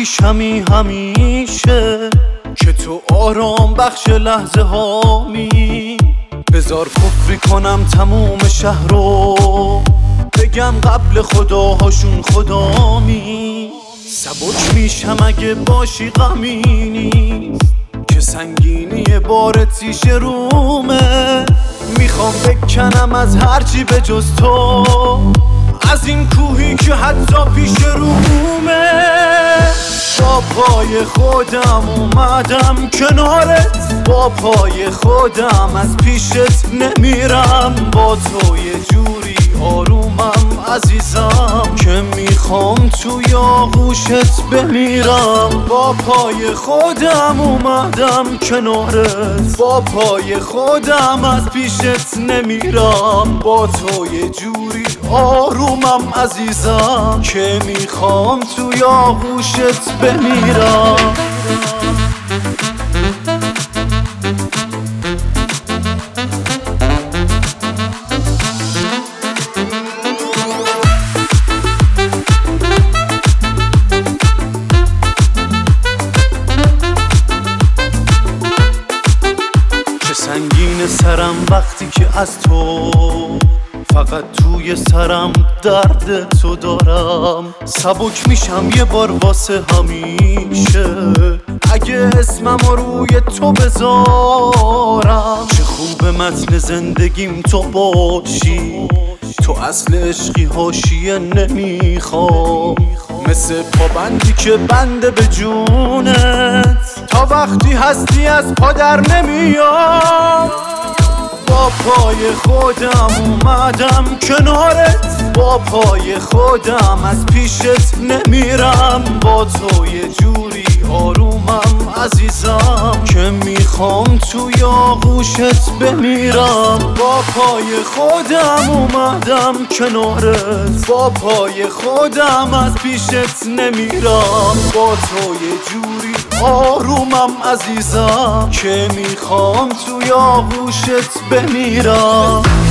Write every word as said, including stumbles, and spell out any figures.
پیشمی همیشه که تو آرام بخش لحظه هامی. بذار کفری کنم تموم شهر رو، بگم قبل خداهاشون خدامی. سبک میشم اگه باشی غمی نیست، که سنگینی بار تیشه رومه. میخوام بکنم از هرچی به جز تو، از این کوهی که حتی پیش رومه. با پای خودم اومدم کنارت، با پای خودم از پیشت نمیرم. با تو یه جوری آرومم عزیزم که میخوام توی آغوشت بمیرم. با پای خودم اومدم کنارت، با پای خودم از پیشت نمیرم. با تو یه جوری آرومم عزیزم که میخوام توی آغوشت بمیرم. چه سنگین سرم وقتی که از تو، فقط توی سرم درد تو دارم. سبک میشم یه بار واسه همیشه اگه اسمم روی تو بذارم. چه خوب متن زندگیم تو باشی، تو اصل عشقی حاشیه نمیخوام. مثل پابندی که بنده به جونت، تا وقتی هستی از پا در نمیام. با پای خودم اومدم کنارت، با پای خودم از پیشت نمیرم. با تو یه جوری آرومم عزیزم که میخوام توی آغوشت بمیرم. با پای خودم اومدم کنارت، با پای خودم از پیشت نمیرم. با تو یه جوری آرومم عزیزم که میخوام توی آغوشت بمیرم.